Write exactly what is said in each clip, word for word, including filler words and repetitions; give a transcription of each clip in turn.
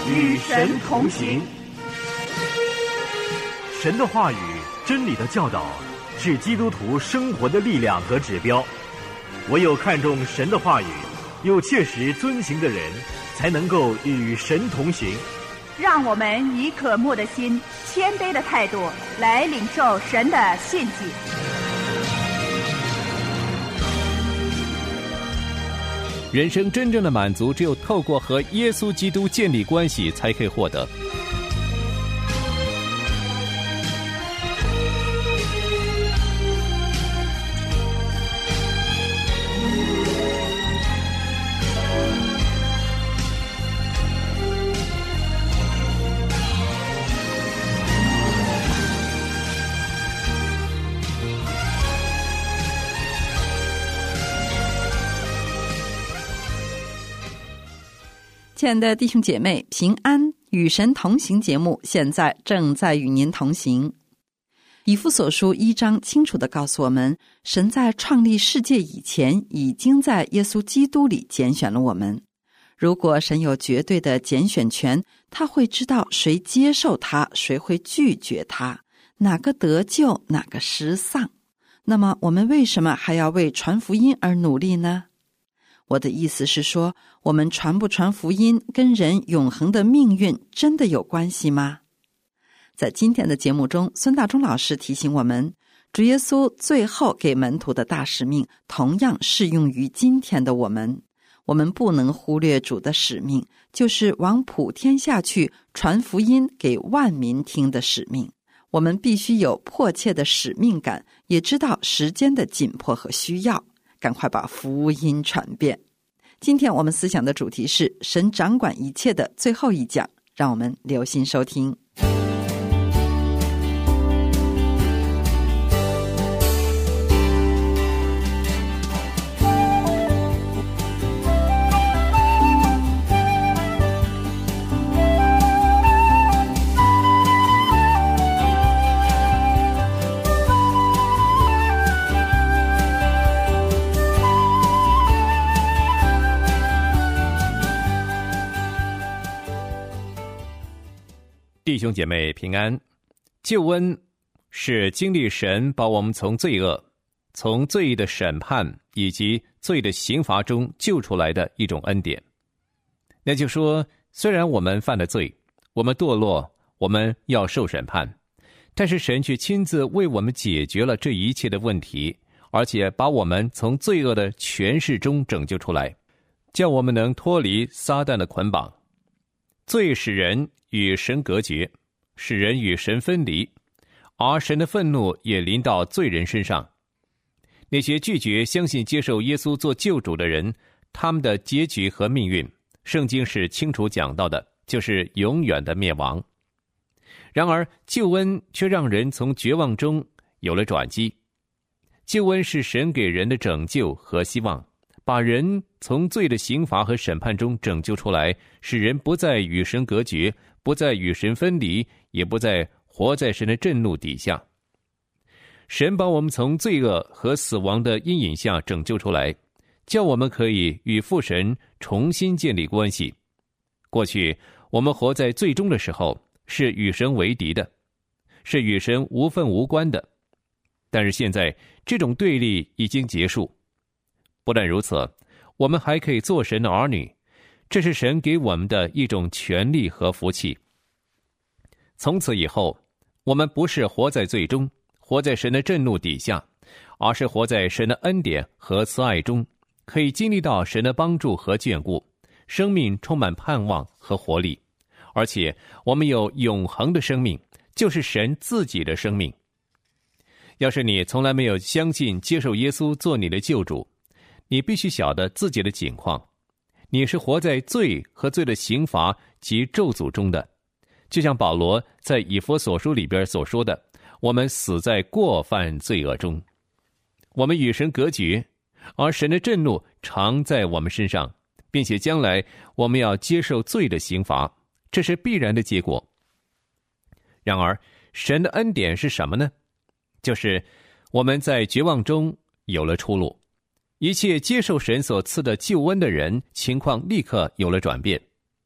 与神同行。 神的话语、真理的教导是基督徒生活的力量和指标。唯有看重神的话语，又切实遵行的人，才能够与神同行。 让我们以渴慕的心、谦卑的态度来领受神的信息。 人生真正的满足，只有透过和耶稣基督建立关系才可以获得。 亲爱的弟兄姐妹，平安，与神同行节目现在正在与您同行。以弗所书一章清楚地告诉我们，神在创立世界以前，已经在耶稣基督里拣选了我们。如果神有绝对的拣选权，他会知道谁接受他，谁会拒绝他，哪个得救，哪个失丧。那么我们为什么还要为传福音而努力呢？我的意思是说，我们传不传福音跟人永恒的命运真的有关系吗？在今天的节目中，孙大中老师提醒我们，主耶稣最后给门徒的大使命同样适用于今天的我们。我们不能忽略主的使命，就是往普天下去传福音给万民听的使命。我们必须有迫切的使命感，也知道时间的紧迫和需要，赶快把福音传遍。今天我们思想的主题是神掌管一切的最后一讲，让我们留心收听。 弟兄姐妹平安。救恩是经历神把我们从罪恶、从罪的审判以及罪的刑罚中救出来的一种恩典。那就说，虽然我们犯了罪，我们堕落，我们要受审判，但是神却亲自为我们解决了这一切的问题，而且把我们从罪恶的权势中拯救出来，叫我们能脱离撒旦的捆绑。罪使人与神隔绝，使人与神分离，而神的愤怒也临到罪人身上。那些拒绝相信接受耶稣做救主的人，他们的结局和命运，圣经是清楚讲到的，就是永远的灭亡。然而救恩却让人从绝望中有了转机。救恩是神给人的拯救和希望，把人从罪的刑罚和审判中拯救出来，使人不再与神隔绝，不再与神分离，也不再活在神的震怒底下。神把我们从罪恶和死亡的阴影下拯救出来，叫我们可以与父神重新建立关系。过去我们活在罪中的时候，是与神为敌的，是与神无分无关的。但是现在这种对立已经结束。不但如此，我们还可以做神的儿女，这是神给我们的一种权利和福气。从此以后，我们不是活在罪中，活在神的震怒底下，而是活在神的恩典和慈爱中，可以经历到神的帮助和眷顾，生命充满盼望和活力，而且我们有永恒的生命，就是神自己的生命。要是你从来没有相信接受耶稣做你的救主，你必须晓得自己的境况，你是活在罪和罪的刑罚及咒诅中的。就像保罗在以弗所书里边所说的，我们死在过犯罪恶中，我们与神隔绝，而神的震怒常在我们身上，并且将来我们要接受罪的刑罚，这是必然的结果。然而神的恩典是什么呢？就是我们在绝望中有了出路，一切接受神所赐的救恩的人，情况立刻有了转变。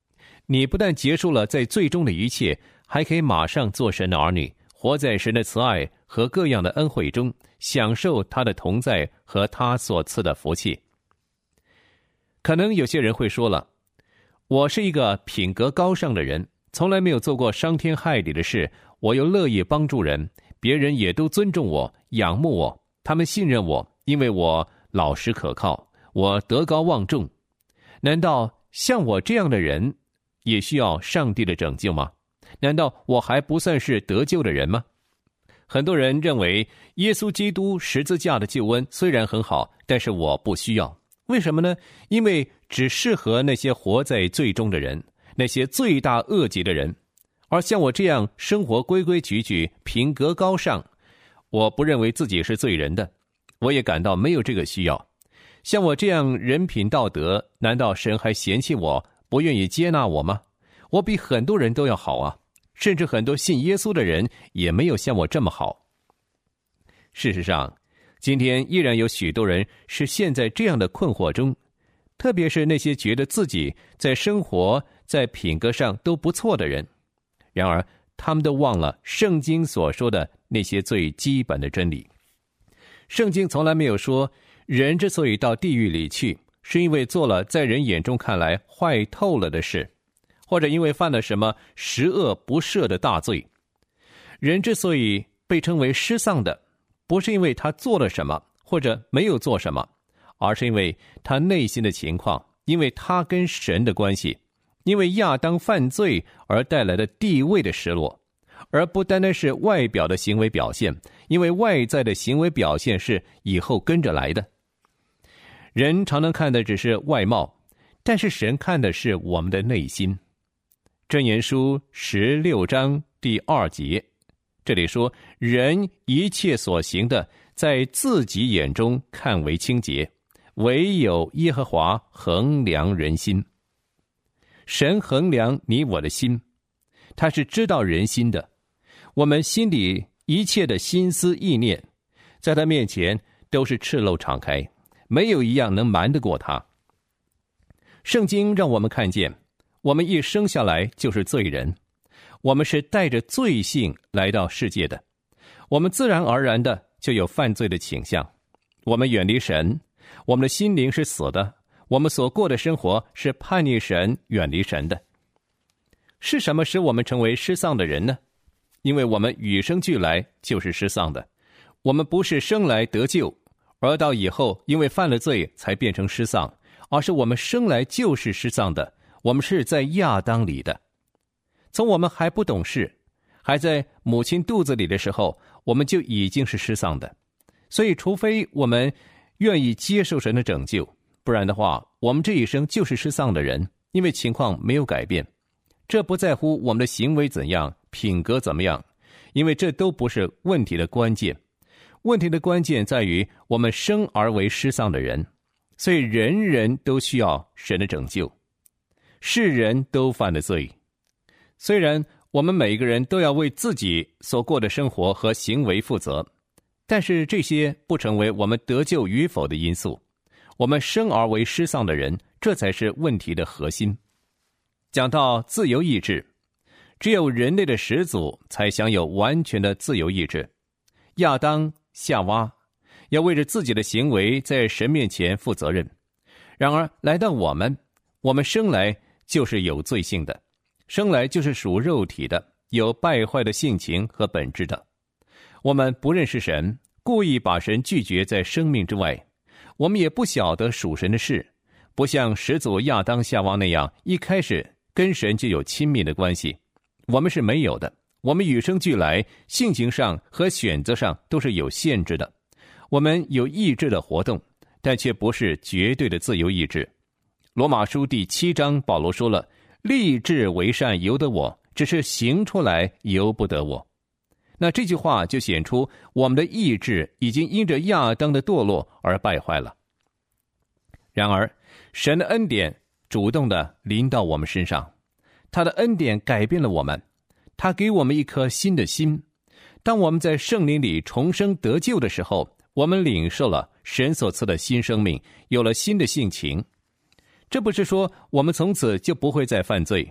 你不但结束了在罪中的一切，还可以马上做神的儿女，活在神的慈爱和各样的恩惠中，享受他的同在和他所赐的福气。可能有些人会说了，我是一个品格高尚的人，从来没有做过伤天害理的事，我又乐意帮助人，别人也都尊重我，仰慕我，他们信任我，因为我老实可靠，我德高望重。难道像我这样的人也需要上帝的拯救吗？难道我还不算是得救的人吗？很多人认为耶稣基督十字架的救恩虽然很好，但是我不需要。为什么呢？因为只适合那些活在罪中的人，那些罪大恶极的人。而像我这样生活规规矩矩、品格高尚，我不认为自己是罪人的，我也感到没有这个需要。像我这样人品道德，难道神还嫌弃我，不愿意接纳我吗？我比很多人都要好啊，甚至很多信耶稣的人也没有像我这么好。事实上，今天依然有许多人是陷在这样的困惑中，特别是那些觉得自己在生活、在品格上都不错的人。然而，他们都忘了圣经所说的那些最基本的真理。圣经从来没有说，人之所以到地狱里去，是因为做了在人眼中看来坏透了的事，或者因为犯了什么十恶不赦的大罪。人之所以被称为失丧的，不是因为他做了什么或者没有做什么，而是因为他内心的情况，因为他跟神的关系，因为亚当犯罪而带来的地位的失落，而不单单是外表的行为表现，因为外在的行为表现是以后跟着来的。人常常看的只是外貌，但是神看的是我们的内心。箴言书十六章第二节，这里说，人一切所行的，在自己眼中看为清洁，唯有耶和华衡量人心。神衡量你我的心，他是知道人心的。我们心里一切的心思意念，在他面前都是赤露敞开，没有一样能瞒得过他。圣经让我们看见，我们一生下来就是罪人，我们是带着罪性来到世界的，我们自然而然的就有犯罪的倾向。我们远离神，我们的心灵是死的，我们所过的生活是叛逆神、远离神的。是什么使我们成为失丧的人呢？因为我们与生俱来就是失丧的，我们不是生来得救，而到以后因为犯了罪才变成失丧，而是我们生来就是失丧的，我们是在亚当里的。从我们还不懂事，还在母亲肚子里的时候，我们就已经是失丧的。所以除非我们愿意接受神的拯救，不然的话，我们这一生就是失丧的人，因为情况没有改变。这不在乎我们的行为怎样，品格怎么样，因为这都不是问题的关键。问题的关键在于我们生而为失丧的人，所以人人都需要神的拯救。世人都犯了罪，虽然我们每个人都要为自己所过的生活和行为负责，但是这些不成为我们得救与否的因素。我们生而为失丧的人，这才是问题的核心。讲到自由意志，只有人类的始祖才享有完全的自由意志。亚当、夏娃要为着自己的行为在神面前负责任。然而来到我们，我们生来就是有罪性的，生来就是属肉体的，有败坏的性情和本质的。我们不认识神，故意把神拒绝在生命之外。我们也不晓得属神的事，不像始祖亚当夏娃那样一开始跟神就有亲密的关系。我们是没有的，我们与生俱来，性情上和选择上都是有限制的。我们有意志的活动，但却不是绝对的自由意志。罗马书第七章保罗说了，立志为善由得我，只是行出来由不得我。那这句话就显出我们的意志已经因着亚当的堕落而败坏了。然而神的恩典主动地临到我们身上，他的恩典改变了我们，他给我们一颗新的心。当我们在圣灵里重生得救的时候，我们领受了神所赐的新生命，有了新的性情。这不是说我们从此就不会再犯罪，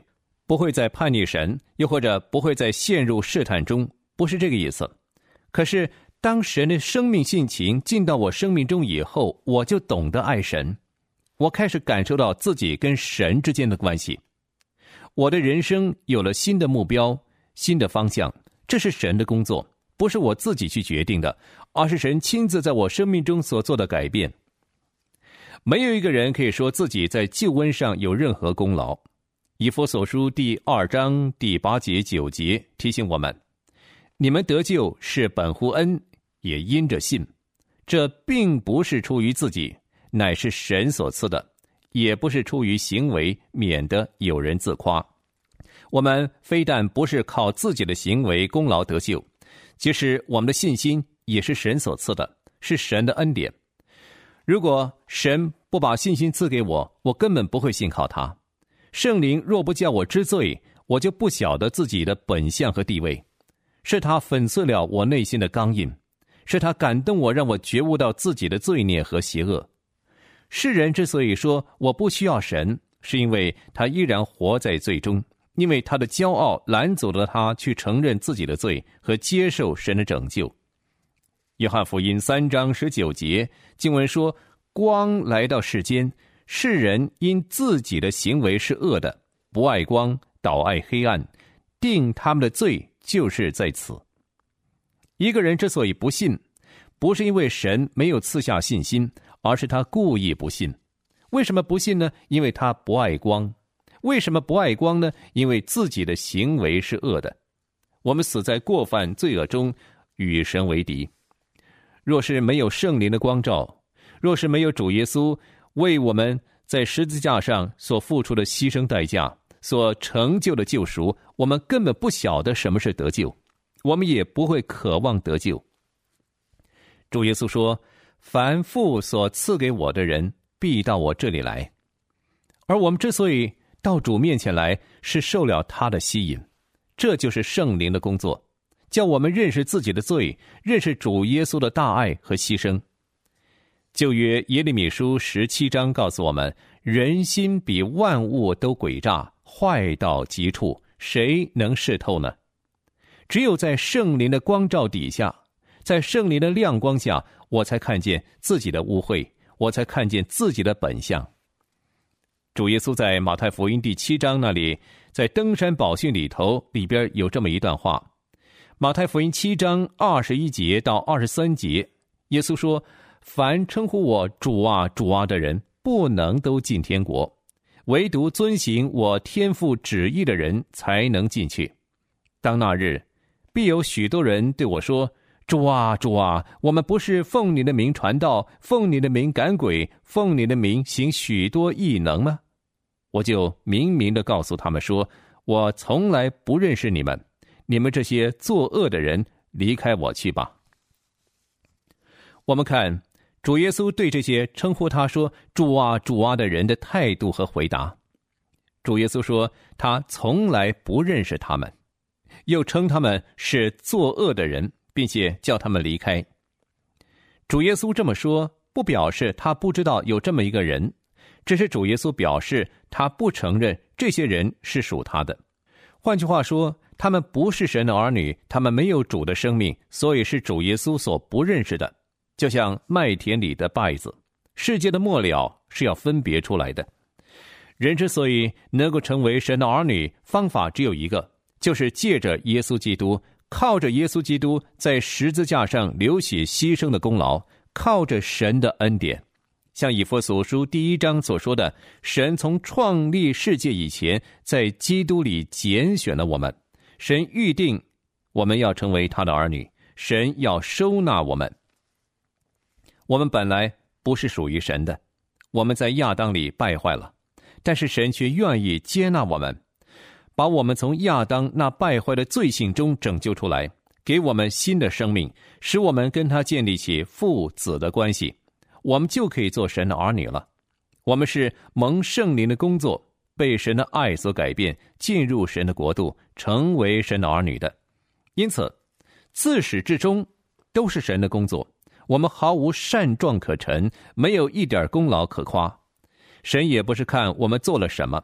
不会再叛逆神，又或者不会再陷入试探中，不是这个意思。可是当神的生命性情进到我生命中以后，我就懂得爱神，我开始感受到自己跟神之间的关系，我的人生有了新的目标，新的方向。这是神的工作，不是我自己去决定的，而是神亲自在我生命中所做的改变。没有一个人可以说自己在救恩上有任何功劳。以弗所书第二章第八节九节提醒我们，你们得救是本乎恩，也因着信。这并不是出于自己，乃是神所赐的，也不是出于行为，免得有人自夸。我们非但不是靠自己的行为功劳得救，其实我们的信心也是神所赐的，是神的恩典。如果神不把信心赐给我，我根本不会信靠他。圣灵若不叫我知罪，我就不晓得自己的本相和地位。是他粉碎了我内心的刚硬，是他感动我，让我觉悟到自己的罪孽和邪恶。世人之所以说我不需要神，是因为他依然活在罪中，因为他的骄傲拦阻了他去承认自己的罪和接受神的拯救。约翰福音三章十九节经文说，光来到世间，世人因自己的行为是恶的，不爱光，倒爱黑暗，定他们的罪就是在此。一个人之所以不信，不是因为神没有赐下信心，而是他故意不信。为什么不信呢？因为他不爱光。为什么不爱光呢？因为自己的行为是恶的。我们死在过犯罪恶中，与神为敌。若是没有圣灵的光照，若是没有主耶稣为我们在十字架上所付出的牺牲代价，所成就的救赎，我们根本不晓得什么是得救，我们也不会渴望得救。主耶稣说，凡父所赐给我的人，必到我这里来。而我们之所以到主面前来，是受了他的吸引，这就是圣灵的工作，叫我们认识自己的罪，认识主耶稣的大爱和牺牲。旧约耶利米书十七章告诉我们，人心比万物都诡诈，坏到极处，谁能识透呢？只有在圣灵的光照底下，在圣灵的亮光下，我才看见自己的污秽，我才看见自己的本相。主耶稣在马太福音第七章那里，在登山宝训里头里边有这么一段话。马太福音七章二十一节到二十三节，耶稣说，凡称呼我主啊主啊的人，不能都进天国，唯独遵行我天父旨意的人才能进去。当那日，必有许多人对我说，主啊主啊，我们不是奉你的名传道，奉你的名赶鬼，奉你的名行许多异能吗？我就明明地告诉他们说，我从来不认识你们，你们这些作恶的人，离开我去吧。我们看主耶稣对这些称呼他说主啊主啊的人的态度和回答。主耶稣说他从来不认识他们，又称他们是作恶的人，并且叫他们离开。主耶稣这么说，不表示他不知道有这么一个人，只是主耶稣表示他不承认这些人是属他的。换句话说，他们不是神的儿女，他们没有主的生命，所以是主耶稣所不认识的。就像麦田里的稗子，世界的末了是要分别出来的。人之所以能够成为神的儿女，方法只有一个，就是借着耶稣基督，靠着耶稣基督在十字架上流血牺牲的功劳，靠着神的恩典。像以弗所书第一章所说的，神从创立世界以前，在基督里拣选了我们，神预定我们要成为他的儿女，神要收纳我们。我们本来不是属于神的，我们在亚当里败坏了，但是神却愿意接纳我们，把我们从亚当那败坏的罪性中拯救出来，给我们新的生命，使我们跟他建立起父子的关系，我们就可以做神的儿女了。我们是蒙圣灵的工作，被神的爱所改变，进入神的国度，成为神的儿女的。因此自始至终都是神的工作，我们毫无善状可陈，没有一点功劳可夸。神也不是看我们做了什么，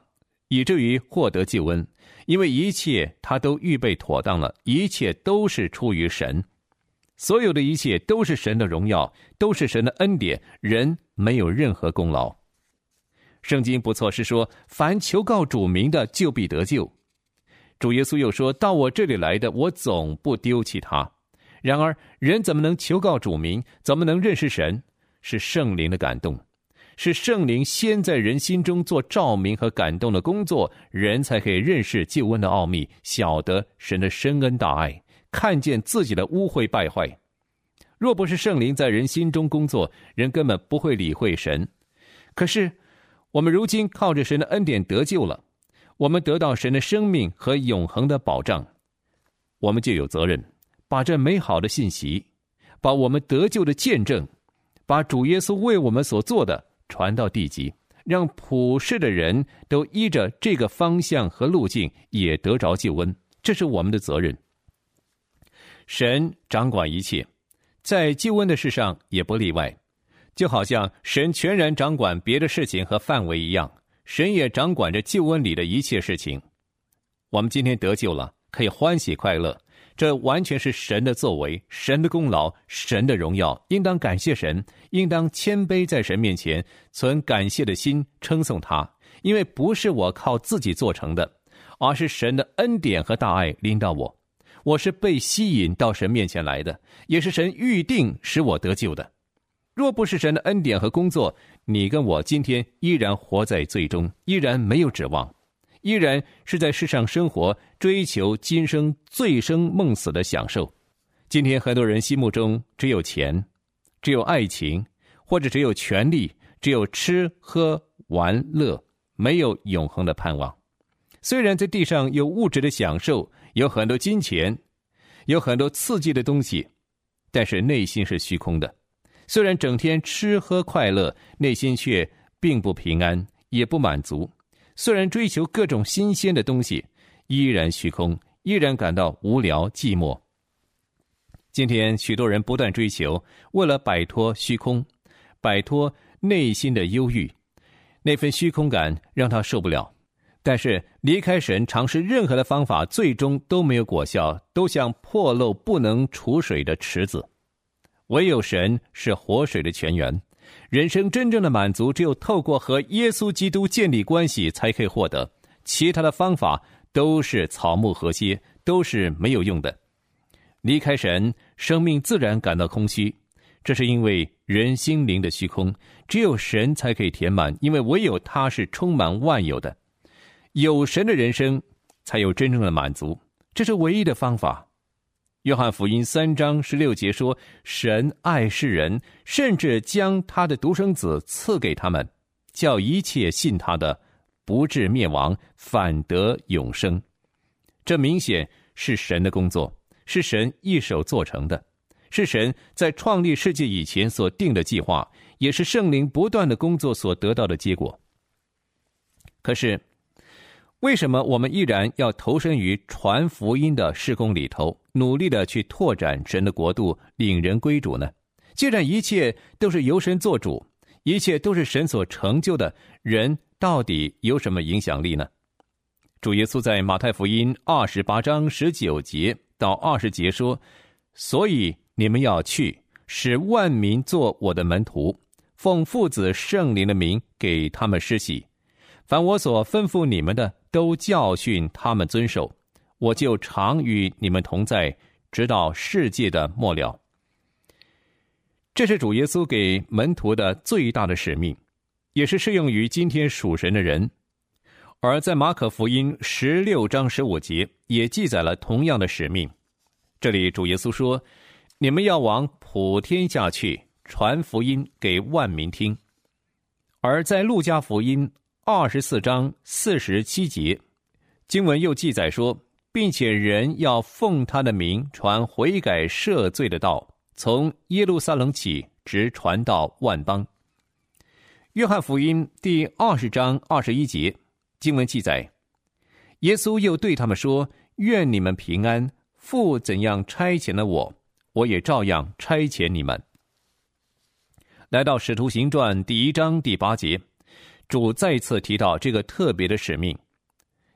以至于获得救恩，因为一切他都预备妥当了，一切都是出于神。所有的一切都是神的荣耀，都是神的恩典，人没有任何功劳。圣经不错是说，凡求告主名的，就必得救。主耶稣又说，到我这里来的，我总不丢弃他。然而人怎么能求告主名，怎么能认识神？是圣灵的感动，是圣灵先在人心中做照明和感动的工作，人才可以认识救恩的奥秘，晓得神的深恩大爱，看见自己的污秽败坏。若不是圣灵在人心中工作，人根本不会理会神。可是我们如今靠着神的恩典得救了，我们得到神的生命和永恒的保障，我们就有责任把这美好的信息，把我们得救的见证，把主耶稣为我们所做的传到地极，让普世的人都依着这个方向和路径也得着救恩，这是我们的责任。神掌管一切，在救恩的事上也不例外，就好像神全然掌管别的事情和范围一样，神也掌管着救恩里的一切事情。我们今天得救了，可以欢喜快乐，这完全是神的作为，神的功劳，神的荣耀，应当感谢神，应当谦卑在神面前，存感谢的心称颂他，因为不是我靠自己做成的，而是神的恩典和大爱临到我，我是被吸引到神面前来的，也是神预定使我得救的。若不是神的恩典和工作，你跟我今天依然活在罪中，依然没有指望，依然是在世上生活，追求今生醉生梦死的享受。今天很多人心目中只有钱，只有爱情，或者只有权利，只有吃喝玩乐，没有永恒的盼望。虽然在地上有物质的享受，有很多金钱，有很多刺激的东西，但是内心是虚空的。虽然整天吃喝快乐，内心却并不平安，也不满足。虽然追求各种新鲜的东西，依然虚空，依然感到无聊寂寞。今天许多人不断追求，为了摆脱虚空，摆脱内心的忧郁，那份虚空感让他受不了。但是离开神，尝试任何的方法，最终都没有果效，都像破漏不能储水的池子。唯有神是活水的泉源，人生真正的满足只有透过和耶稣基督建立关系才可以获得，其他的方法都是草木禾秸，都是没有用的。离开神，生命自然感到空虚，这是因为人心灵的虚空，只有神才可以填满，因为唯有他是充满万有的。有神的人生才有真正的满足，这是唯一的方法。约翰福音三章十六节说，神爱世人，甚至将他的独生子赐给他们，叫一切信他的不至灭亡，反得永生。这明显是神的工作，是神一手做成的，是神在创立世界以前所定的计划，也是圣灵不断的工作所得到的结果。可是为什么我们依然要投身于传福音的事工里头，努力的去拓展神的国度，领人归主呢？既然一切都是由神做主，一切都是神所成就的，人到底有什么影响力呢？主耶稣在马太福音二十八章十九节到二十节说，所以你们要去，使万民做我的门徒，奉父子圣灵的名给他们施洗，凡我所吩咐你们的，都教训他们遵守，我就常与你们同在，直到世界的末了。这是主耶稣给门徒的最大的使命，也是适用于今天属神的人。而在马可福音十六章十五节也记载了同样的使命。这里主耶稣说，你们要往普天下去，传福音给万民听。而在路加福音二十四章四十七节，经文又记载说，并且人要奉他的名传悔改赦罪的道，从耶路撒冷起，直传到万邦。约翰福音第二十章二十一节，经文记载，耶稣又对他们说，愿你们平安，父怎样差遣了我，我也照样差遣你们。来到使徒行传第一章第八节，主再次提到这个特别的使命，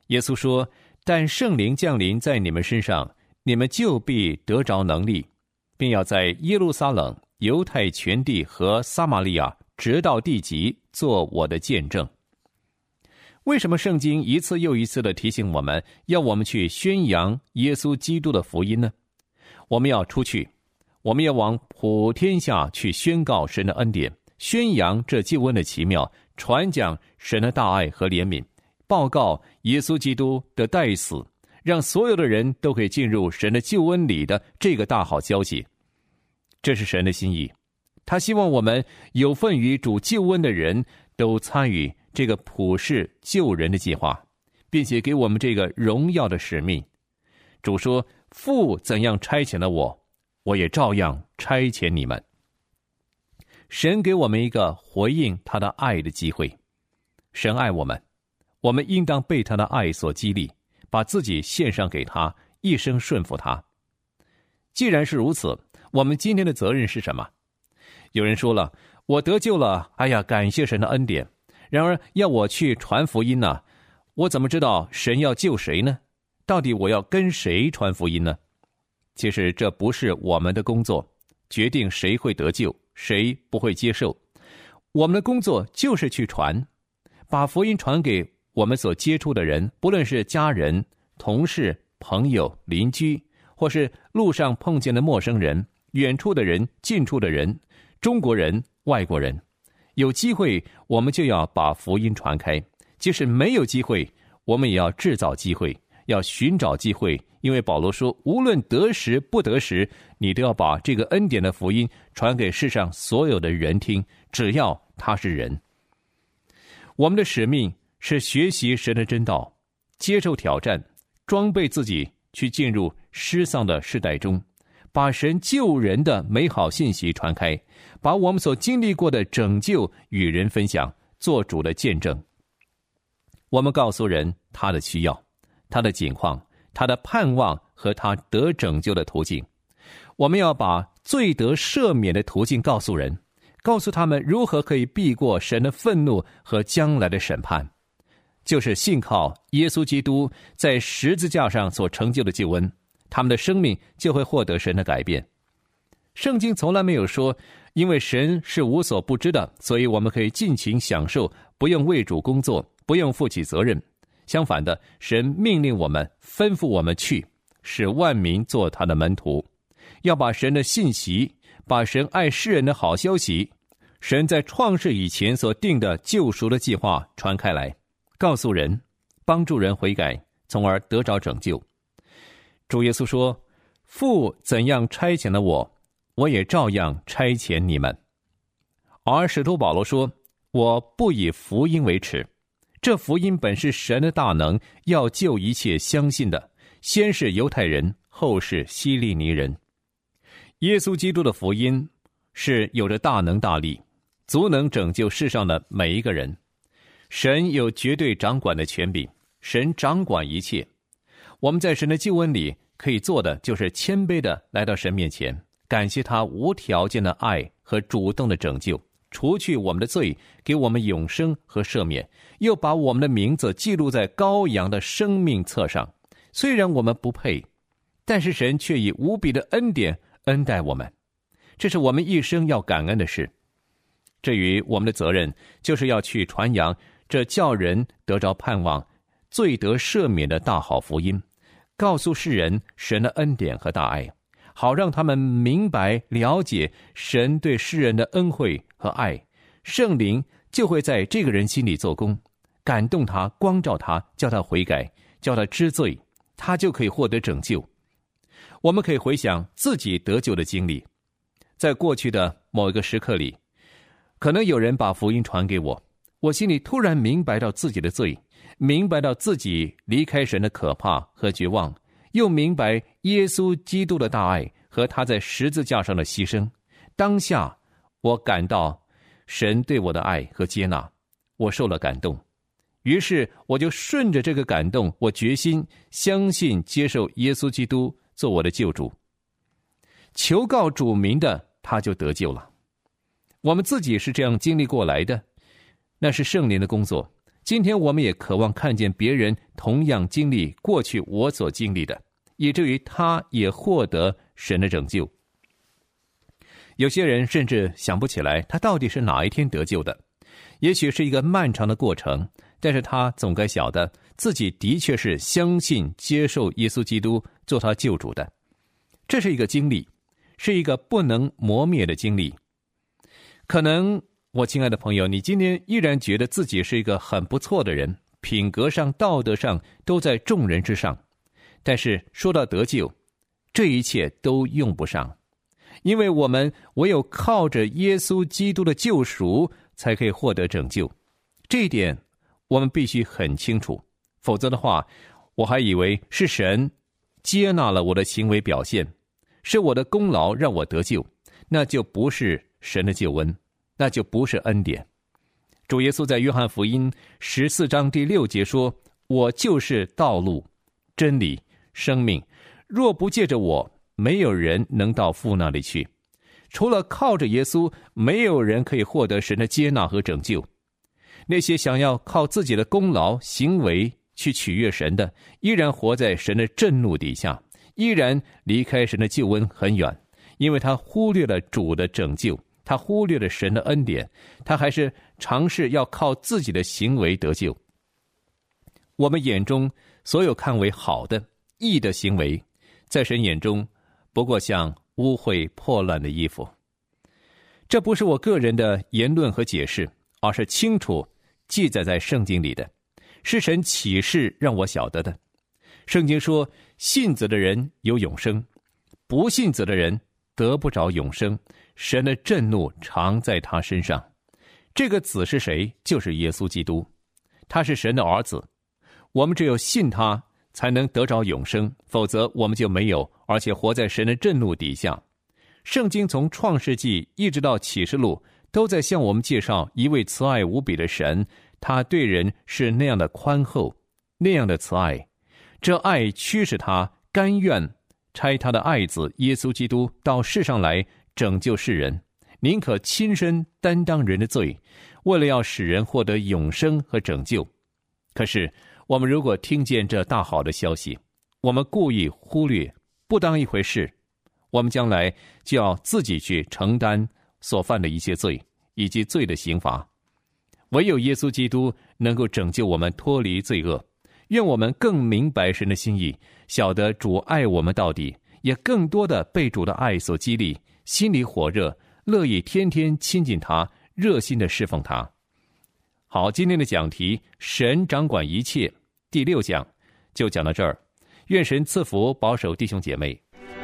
耶稣说，但圣灵降临在你们身上，你们就必得着能力，并要在耶路撒冷、犹太全地和撒玛利亚直到地极做我的见证。为什么圣经一次又一次地提醒我们，要我们去宣扬耶稣基督的福音呢？我们要出去，我们要往普天下去宣告神的恩典，宣扬这救恩的奇妙，传讲神的大爱和怜悯，报告耶稣基督的代死，让所有的人都可以进入神的救恩里的这个大好消息。这是神的心意，他希望我们有份于主救恩的人都参与这个普世救人的计划，并且给我们这个荣耀的使命。主说，父怎样差遣了我，我也照样差遣你们。神给我们一个回应他的爱的机会。神爱我们，我们应当被他的爱所激励，把自己献上给他，一生顺服他。既然是如此，我们今天的责任是什么？有人说了，我得救了，哎呀，感谢神的恩典。然而要我去传福音呢、啊，我怎么知道神要救谁呢？到底我要跟谁传福音呢？其实这不是我们的工作，决定谁会得救，谁不会接受。我们的工作就是去传，把福音传给我们所接触的人，不论是家人、同事、朋友、邻居，或是路上碰见的陌生人、远处的人、近处的人，中国人、外国人。有机会我们就要把福音传开，即使没有机会，我们也要制造机会，要寻找机会。因为保罗说，无论得时不得时，你都要把这个恩典的福音传给世上所有的人听，只要他是人。我们的使命是学习神的真道，接受挑战，装备自己去进入失丧的世代中，把神救人的美好信息传开，把我们所经历过的拯救与人分享，做主的见证。我们告诉人他的需要，他的境况，他的盼望和他得拯救的途径。我们要把罪得赦免的途径告诉人，告诉他们如何可以避过神的愤怒和将来的审判，就是信靠耶稣基督在十字架上所成就的救恩，他们的生命就会获得神的改变。圣经从来没有说，因为神是无所不知的，所以我们可以尽情享受，不用为主工作，不用负起责任。相反的，神命令我们，吩咐我们去，使万民做他的门徒，要把神的信息，把神爱世人的好消息，神在创世以前所定的救赎的计划传开来，告诉人，帮助人悔改，从而得着拯救。主耶稣说，父怎样差遣了我，我也照样差遣你们。而使徒保罗说，我不以福音为耻，这福音本是神的大能，要救一切相信的，先是犹太人，后是希利尼人。耶稣基督的福音是有着大能大力，足能拯救世上的每一个人。神有绝对掌管的权柄，神掌管一切。我们在神的救恩里可以做的，就是谦卑的来到神面前，感谢他无条件的爱和主动的拯救，除去我们的罪，给我们永生和赦免，又把我们的名字记录在羔羊的生命册上。虽然我们不配，但是神却以无比的恩典恩待我们，这是我们一生要感恩的事。至于我们的责任，就是要去传扬这叫人得着盼望、罪得赦免的大好福音，告诉世人神的恩典和大爱，好让他们明白了解神对世人的恩惠和爱，圣灵就会在这个人心里做工，感动他，光照他，叫他悔改，叫他知罪，他就可以获得拯救。我们可以回想自己得救的经历，在过去的某一个时刻里，可能有人把福音传给我，我心里突然明白到自己的罪，明白到自己离开神的可怕和绝望，又明白耶稣基督的大爱和他在十字架上的牺牲。当下我感到神对我的爱和接纳，我受了感动，于是我就顺着这个感动，我决心相信接受耶稣基督做我的救主，求告主名的他就得救了。我们自己是这样经历过来的，那是圣灵的工作， 今天我们也渴望看见别人同样经历过去我所经历的，以至于他也获得神的拯救。有些人甚至想不起来他到底是哪一天得救的，也许是一个漫长的过程，但是他总该晓得自己的确是相信接受耶稣基督做他救主的。这是一个经历，是一个不能磨灭的经历。可能我亲爱的朋友，你今天依然觉得自己是一个很不错的人，品格上道德上都在众人之上，但是说到得救，这一切都用不上，因为我们唯有靠着耶稣基督的救赎才可以获得拯救。这一点我们必须很清楚，否则的话，我还以为是神接纳了我的行为表现，是我的功劳让我得救，那就不是神的救恩，那就不是恩典。主耶稣在约翰福音十四章第六节说，我就是道路真理生命，若不借着我，没有人能到父那里去。除了靠着耶稣，没有人可以获得神的接纳和拯救。那些想要靠自己的功劳行为去取悦神的，依然活在神的震怒底下，依然离开神的救恩很远，因为他忽略了主的拯救，他忽略了神的恩典，他还是尝试要靠自己的行为得救。我们眼中所有看为好的义的行为，在神眼中不过像污秽破烂的衣服。这不是我个人的言论和解释，而是清楚记载在圣经里的，是神启示让我晓得的。圣经说，信子的人有永生，不信子的人得不着永生，神的震怒常在他身上。这个子是谁？就是耶稣基督，他是神的儿子。我们只有信他才能得着永生，否则我们就没有，而且活在神的震怒底下。圣经从创世纪一直到启示录，都在向我们介绍一位慈爱无比的神，他对人是那样的宽厚，那样的慈爱。这爱驱使他甘愿差他的爱子耶稣基督到世上来拯救世人，宁可亲身担当人的罪，为了要使人获得永生和拯救。可是我们如果听见这大好的消息，我们故意忽略，不当一回事，我们将来就要自己去承担所犯的一些罪，以及罪的刑罚。唯有耶稣基督能够拯救我们脱离罪恶。愿我们更明白神的心意，晓得主爱我们到底，也更多的被主的爱所激励，心里火热，乐意天天亲近他，热心的侍奉他。好，今天的讲题神掌管一切第六讲就讲到这儿。愿神赐福保守弟兄姐妹。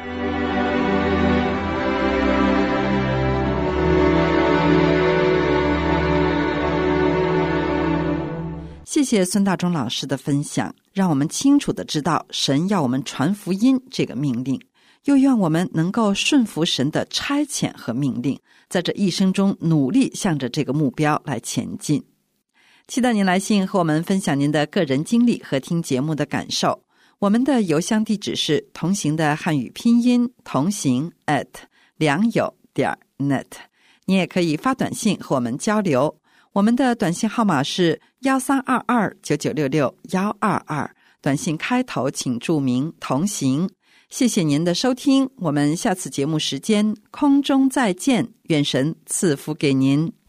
谢谢孙大中老师的分享，让我们清楚地知道神要我们传福音这个命令，又愿我们能够顺服神的差遣和命令，在这一生中努力向着这个目标来前进。期待您来信和我们分享您的个人经历和听节目的感受。我们的邮箱地址是同行的汉语拼音同行 at 良友点 net， 你也可以发短信和我们交流。我们的短信号码是幺三二二九九六六幺二二，短信开头请注明同行。谢谢您的收听，我们下次节目时间空中再见，愿神赐福给您。